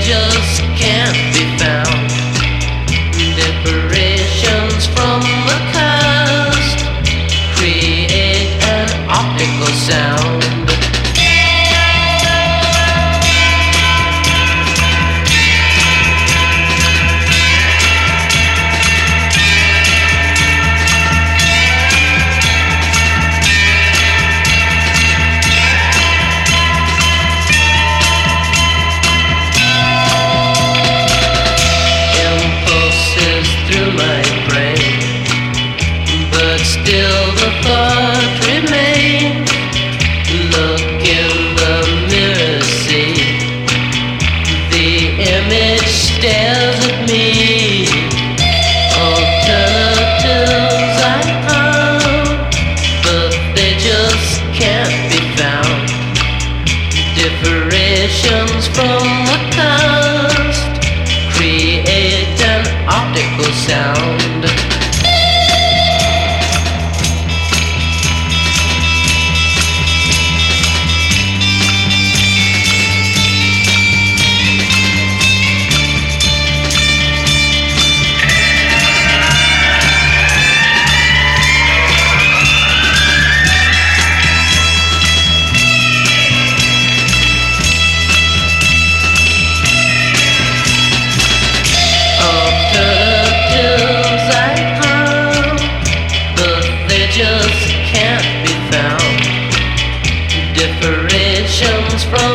just can't be found. Vibrations from the past create an optical sound. Still the thought remains. Look in the mirror, see the image stares at me. Alternatives I found, but they just can't be found. Differentiations from the past create an optical sound. Just can't be found. Differentiations from